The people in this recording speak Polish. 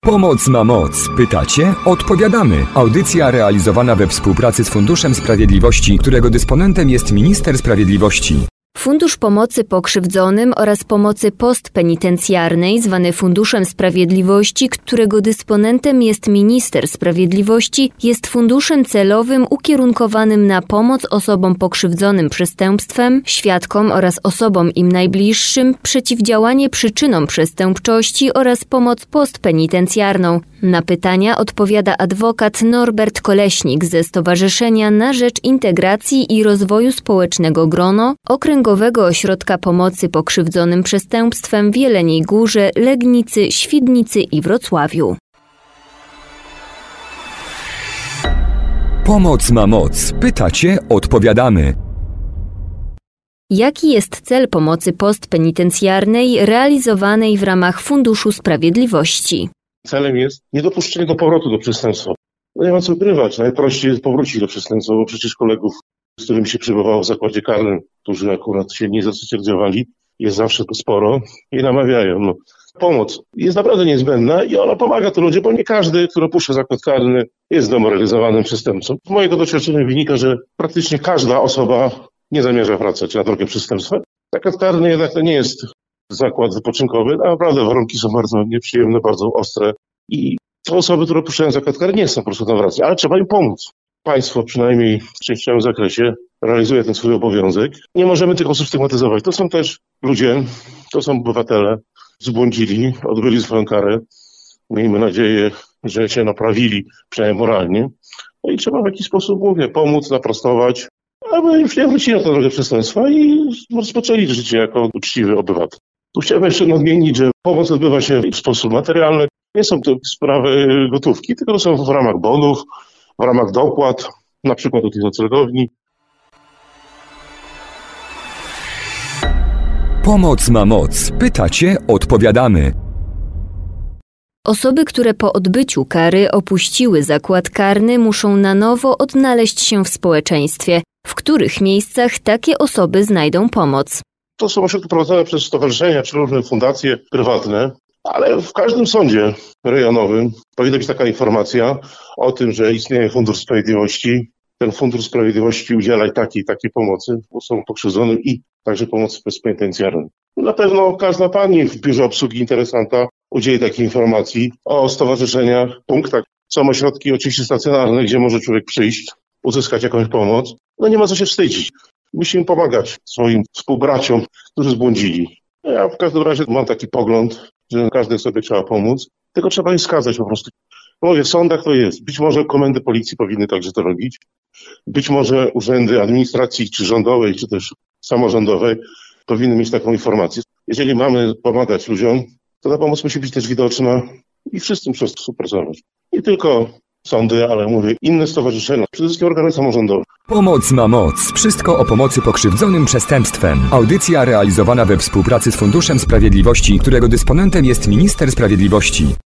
Pomoc ma moc. Pytacie? Odpowiadamy. Audycja realizowana we współpracy z Funduszem Sprawiedliwości, którego dysponentem jest Minister Sprawiedliwości. Fundusz Pomocy Pokrzywdzonym oraz Pomocy Postpenitencjarnej, zwany Funduszem Sprawiedliwości, którego dysponentem jest Minister Sprawiedliwości, jest funduszem celowym ukierunkowanym na pomoc osobom pokrzywdzonym przestępstwem, świadkom oraz osobom im najbliższym, przeciwdziałanie przyczynom przestępczości oraz pomoc postpenitencjarną. Na pytania odpowiada adwokat Norbert Koleśnik ze Stowarzyszenia na Rzecz Integracji i Rozwoju Społecznego GRONO, Okręgowego Ośrodka Pomocy Pokrzywdzonym Przestępstwem w Jeleniej Górze, Legnicy, Świdnicy i Wrocławiu. Pomoc ma moc. Pytacie? Odpowiadamy. Jaki jest cel pomocy postpenitencjarnej realizowanej w ramach Funduszu Sprawiedliwości? Celem jest niedopuszczenie do powrotu do przestępstwa. No nie ma co ukrywać, najprościej jest powrócić do przestępstwa, bo przecież kolegów, z którymi się przebywało w zakładzie karnym, którzy akurat się nie zasocjalizowali, jest zawsze sporo i namawiają. Pomoc jest naprawdę niezbędna i ona pomaga tym ludziom, bo nie każdy, kto opuszcza zakład karny, jest demoralizowanym przestępcą. Z mojego doświadczenia wynika, że praktycznie każda osoba nie zamierza wracać na drogę przestępstwa. Zakład karny jednak to nie jest zakład wypoczynkowy, a naprawdę warunki są bardzo nieprzyjemne, bardzo ostre i te osoby, które opuszczają zakład karny, nie chcą po prostu tam wracać, ale trzeba im pomóc. Państwo przynajmniej w częściowym zakresie realizuje ten swój obowiązek. Nie możemy tych osób stygmatyzować. To są też ludzie, to są obywatele, zbłądzili, odbyli swoją karę. Miejmy nadzieję, że się naprawili, przynajmniej moralnie. No i trzeba w jakiś sposób, pomóc, naprostować, aby już nie wrócili na tę drogę przestępstwa i rozpoczęli życie jako uczciwy obywatel. Tu chciałbym jeszcze nadmienić, że pomoc odbywa się w sposób materialny. Nie są to sprawy gotówki, tylko są w ramach bonów, w ramach dopłat, na przykład do tych noclegowni. Pomoc ma moc. Pytacie? Odpowiadamy. Osoby, które po odbyciu kary opuściły zakład karny, muszą na nowo odnaleźć się w społeczeństwie. W których miejscach takie osoby znajdą pomoc? To są ośrodki prowadzone przez stowarzyszenia czy różne fundacje prywatne, ale w każdym sądzie rejonowym powinna być taka informacja o tym, że istnieje Fundusz Sprawiedliwości. Ten Fundusz Sprawiedliwości udziela takiej pomocy osobom pokrzywdzonym i także pomocy postpenitencjarnej. Na pewno każda pani w biurze obsługi interesanta udzieli takiej informacji o stowarzyszeniach, punktach. Są ośrodki oczywiście stacjonarne, gdzie może człowiek przyjść, uzyskać jakąś pomoc. Nie ma co się wstydzić. Musimy pomagać swoim współbraciom, którzy zbłądzili. Ja w każdym razie mam taki pogląd, że każdej sobie trzeba pomóc, tylko trzeba je skazać po prostu. W sądach to jest. Być może komendy policji powinny także to robić. Być może urzędy administracji, czy rządowej, czy też samorządowej powinny mieć taką informację. Jeżeli mamy pomagać ludziom, to ta pomoc musi być też widoczna i wszyscy muszą współpracować. Nie tylko sądy, ale inne stowarzyszenia, przede wszystkim organy samorządowe. Pomoc ma moc. Wszystko o pomocy pokrzywdzonym przestępstwem. Audycja realizowana we współpracy z Funduszem Sprawiedliwości, którego dysponentem jest Minister Sprawiedliwości.